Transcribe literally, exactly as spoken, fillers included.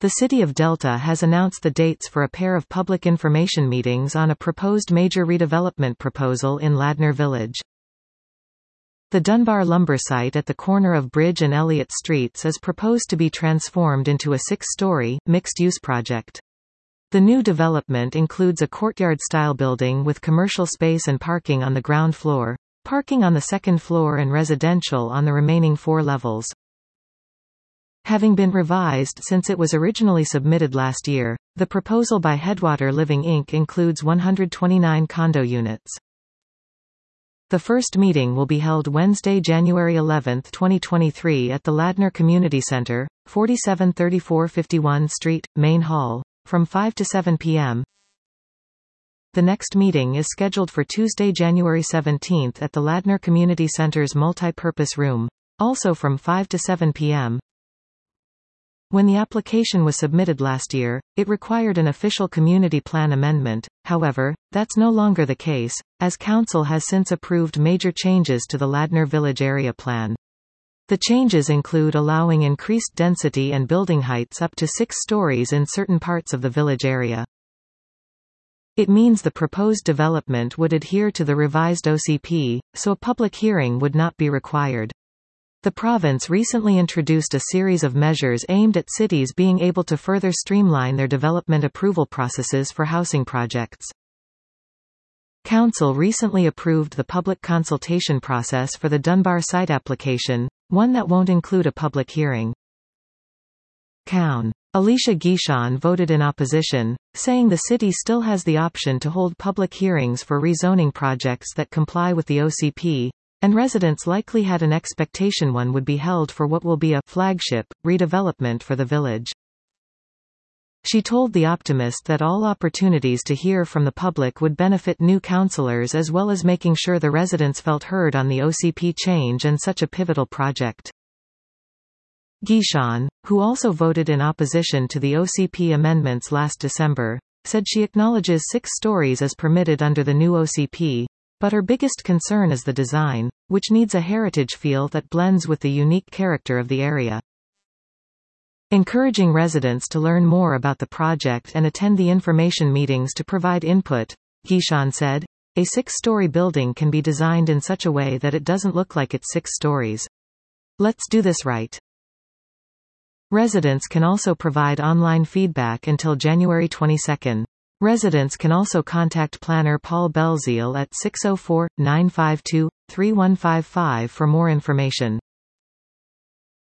The City of Delta has announced the dates for a pair of public information meetings on a proposed major redevelopment proposal in Ladner Village. The Dunbar lumber site at the corner of Bridge and Elliott Streets is proposed to be transformed into a six-story, mixed-use project. The new development includes a courtyard-style building with commercial space and parking on the ground floor, parking on the second floor and residential on the remaining four levels. Having been revised since it was originally submitted last year, the proposal by Headwater Living Incorporated includes one hundred twenty-nine condo units. The first meeting will be held Wednesday, January eleventh, twenty twenty-three at the Ladner Community Center, forty-seven thirty-four fifty-one Street, Main Hall, from five to seven p m The next meeting is scheduled for Tuesday, January seventeenth at the Ladner Community Center's multi-purpose room, also from five to seven p m When the application was submitted last year, it required an official community plan amendment. However, that's no longer the case, as Council has since approved major changes to the Ladner Village Area Plan. The changes include allowing increased density and building heights up to six stories in certain parts of the village area. It means the proposed development would adhere to the revised O C P, so a public hearing would not be required. The province recently introduced a series of measures aimed at cities being able to further streamline their development approval processes for housing projects. Council recently approved the public consultation process for the Dunbar site application, one that won't include a public hearing. Coun. Alicia Guichon voted in opposition, saying the city still has the option to hold public hearings for rezoning projects that comply with the O C P, and residents likely had an expectation one would be held for what will be a flagship redevelopment for the village. She told The Optimist that all opportunities to hear from the public would benefit new councillors as well as making sure the residents felt heard on the O C P change and such a pivotal project. Guichon, who also voted in opposition to the O C P amendments last December, said she acknowledges six stories as permitted under the new O C P, but her biggest concern is the design, which needs a heritage feel that blends with the unique character of the area. Encouraging residents to learn more about the project and attend the information meetings to provide input, Guichon said, a six-story building can be designed in such a way that it doesn't look like it's six stories. Let's do this right. Residents can also provide online feedback until January twenty-second. Residents can also contact planner Paul Belzile at six oh four, nine five two, three one five five for more information.